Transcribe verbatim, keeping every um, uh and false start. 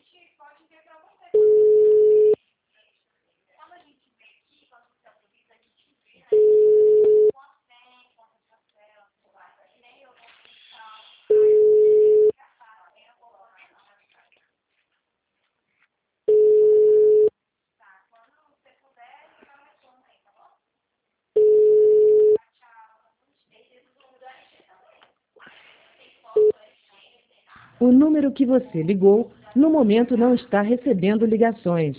O número que você ligou, no momento não está recebendo ligações.